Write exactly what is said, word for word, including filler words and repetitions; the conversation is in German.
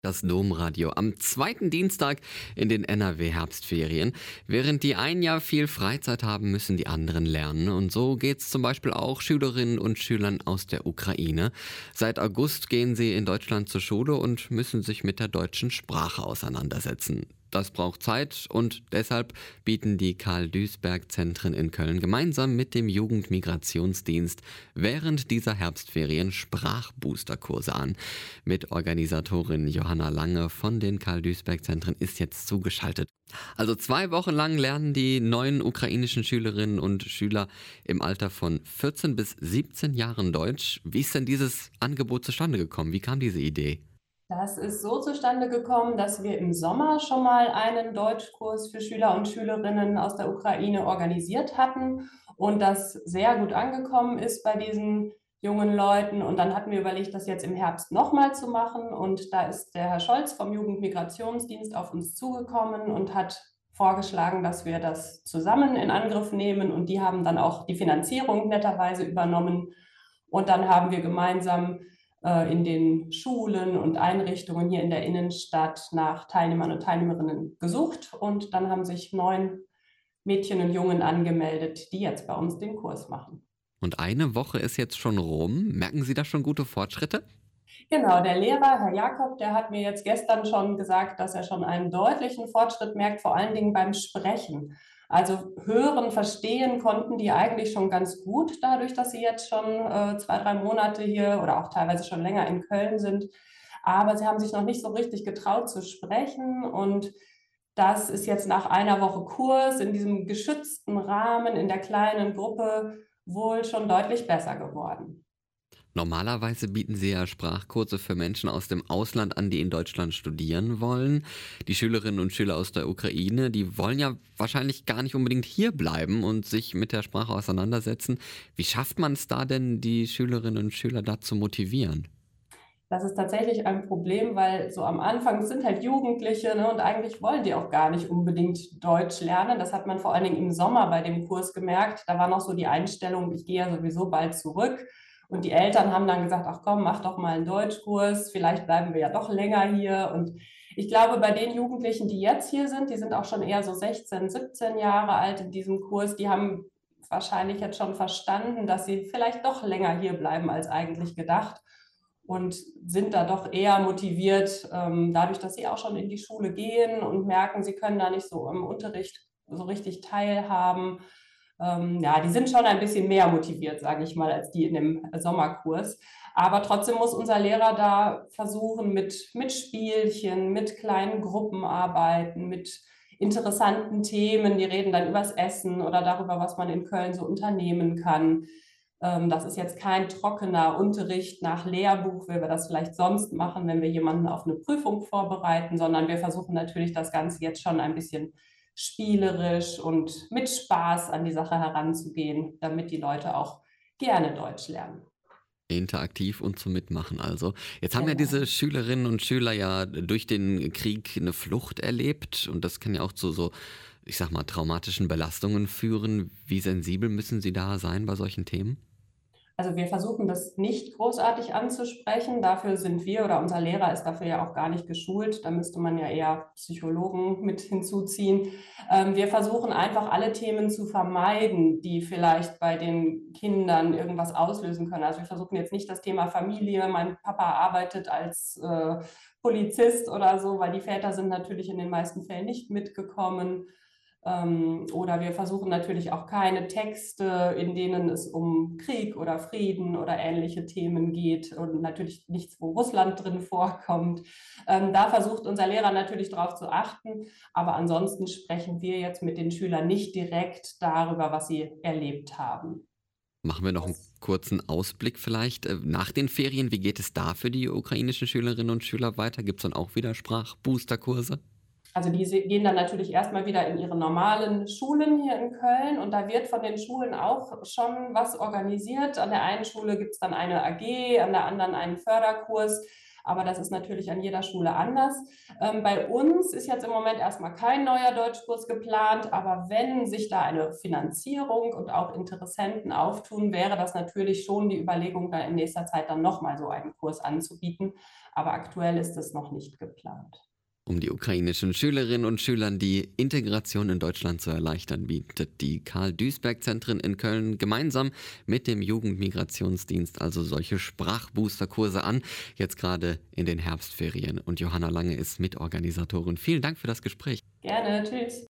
Das Domradio am zweiten Dienstag in den N R W-Herbstferien. Während die einen ja viel Freizeit haben, müssen die anderen lernen. Und so geht's zum Beispiel auch Schülerinnen und Schülern aus der Ukraine. Seit August gehen sie in Deutschland zur Schule und müssen sich mit der deutschen Sprache auseinandersetzen. Das braucht Zeit und deshalb bieten die Karl-Duisberg-Zentren in Köln gemeinsam mit dem Jugendmigrationsdienst während dieser Herbstferien Sprachboosterkurse an. Mit Organisatorin Johanna Lange von den Karl-Duisberg-Zentren ist jetzt zugeschaltet. Also zwei Wochen lang lernen die neuen ukrainischen Schülerinnen und Schüler im Alter von vierzehn bis siebzehn Jahren Deutsch. Wie ist denn dieses Angebot zustande gekommen? Wie kam diese Idee? Das ist so zustande gekommen, dass wir im Sommer schon mal einen Deutschkurs für Schüler und Schülerinnen aus der Ukraine organisiert hatten und das sehr gut angekommen ist bei diesen jungen Leuten. Und dann hatten wir überlegt, das jetzt im Herbst nochmal zu machen. Und da ist der Herr Scholz vom Jugendmigrationsdienst auf uns zugekommen und hat vorgeschlagen, dass wir das zusammen in Angriff nehmen. Und die haben dann auch die Finanzierung netterweise übernommen. Und dann haben wir gemeinsam äh, in den Schulen und Einrichtungen hier in der Innenstadt nach Teilnehmern und Teilnehmerinnen gesucht. Und dann haben sich neun Mädchen und Jungen angemeldet, die jetzt bei uns den Kurs machen. Und eine Woche ist jetzt schon rum. Merken Sie da schon gute Fortschritte? Genau, der Lehrer, Herr Jakob, der hat mir jetzt gestern schon gesagt, dass er schon einen deutlichen Fortschritt merkt, vor allen Dingen beim Sprechen. Also hören, verstehen konnten die eigentlich schon ganz gut, dadurch, dass sie jetzt schon äh, zwei, drei Monate hier oder auch teilweise schon länger in Köln sind. Aber sie haben sich noch nicht so richtig getraut zu sprechen. Und das ist jetzt nach einer Woche Kurs in diesem geschützten Rahmen, in der kleinen Gruppe, wohl schon deutlich besser geworden. Normalerweise bieten Sie ja Sprachkurse für Menschen aus dem Ausland an, die in Deutschland studieren wollen. Die Schülerinnen und Schüler aus der Ukraine, die wollen ja wahrscheinlich gar nicht unbedingt hier bleiben und sich mit der Sprache auseinandersetzen. Wie schafft man es da denn, die Schülerinnen und Schüler dazu motivieren? Das ist tatsächlich ein Problem, weil so am Anfang es sind halt Jugendliche, ne, und eigentlich wollen die auch gar nicht unbedingt Deutsch lernen. Das hat man vor allen Dingen im Sommer bei dem Kurs gemerkt. Da war noch so die Einstellung, ich gehe ja sowieso bald zurück. Und die Eltern haben dann gesagt, ach komm, mach doch mal einen Deutschkurs, vielleicht bleiben wir ja doch länger hier. Und ich glaube, bei den Jugendlichen, die jetzt hier sind, die sind auch schon eher so sechzehn, siebzehn Jahre alt in diesem Kurs, die haben wahrscheinlich jetzt schon verstanden, dass sie vielleicht doch länger hier bleiben als eigentlich gedacht und sind da doch eher motiviert, ähm, dadurch, dass sie auch schon in die Schule gehen und merken, sie können da nicht so im Unterricht so richtig teilhaben. Ähm, ja, die sind schon ein bisschen mehr motiviert, sage ich mal, als die in dem Sommerkurs. Aber trotzdem muss unser Lehrer da versuchen, mit, mit Spielchen, mit kleinen Gruppenarbeiten, mit interessanten Themen. Die reden dann übers Essen oder darüber, was man in Köln so unternehmen kann. Ähm, das ist jetzt kein trockener Unterricht nach Lehrbuch, wie wir das vielleicht sonst machen, wenn wir jemanden auf eine Prüfung vorbereiten, sondern wir versuchen natürlich das Ganze jetzt schon ein bisschen spielerisch und mit Spaß an die Sache heranzugehen, damit die Leute auch gerne Deutsch lernen. Interaktiv und zum Mitmachen also. Jetzt haben ja Genau. diese Schülerinnen und Schüler ja durch den Krieg eine Flucht erlebt und das kann ja auch zu so, ich sag mal, traumatischen Belastungen führen. Wie sensibel müssen Sie da sein bei solchen Themen? Also wir versuchen das nicht großartig anzusprechen. Dafür sind wir oder unser Lehrer ist dafür ja auch gar nicht geschult. Da müsste man ja eher Psychologen mit hinzuziehen. Ähm, wir versuchen einfach alle Themen zu vermeiden, die vielleicht bei den Kindern irgendwas auslösen können. Also wir versuchen jetzt nicht das Thema Familie. Mein Papa arbeitet als äh, Polizist oder so, weil die Väter sind natürlich in den meisten Fällen nicht mitgekommen. Ähm, oder wir versuchen natürlich auch keine Texte, in denen es um Krieg oder Frieden oder ähnliche Themen geht und natürlich nichts, wo Russland drin vorkommt. Ähm, da versucht unser Lehrer natürlich darauf zu achten, aber ansonsten sprechen wir jetzt mit den Schülern nicht direkt darüber, was sie erlebt haben. Machen wir noch einen Das kurzen Ausblick vielleicht, äh, nach den Ferien. Wie geht es da für die ukrainischen Schülerinnen und Schüler weiter? Gibt's dann auch wieder Sprachboosterkurse? Also die se- gehen dann natürlich erstmal wieder in ihre normalen Schulen hier in Köln und da wird von den Schulen auch schon was organisiert. An der einen Schule gibt es dann eine A G, an der anderen einen Förderkurs. Aber das ist natürlich an jeder Schule anders. Ähm, bei uns ist jetzt im Moment erstmal kein neuer Deutschkurs geplant, aber wenn sich da eine Finanzierung und auch Interessenten auftun, wäre das natürlich schon die Überlegung, da in nächster Zeit dann nochmal so einen Kurs anzubieten. Aber aktuell ist es noch nicht geplant. Um die ukrainischen Schülerinnen und Schülern die Integration in Deutschland zu erleichtern, bietet die Karl-Duisberg-Zentren in Köln gemeinsam mit dem Jugendmigrationsdienst also solche Sprachboosterkurse an, jetzt gerade in den Herbstferien. Und Johanna Lange ist Mitorganisatorin. Vielen Dank für das Gespräch. Gerne, tschüss.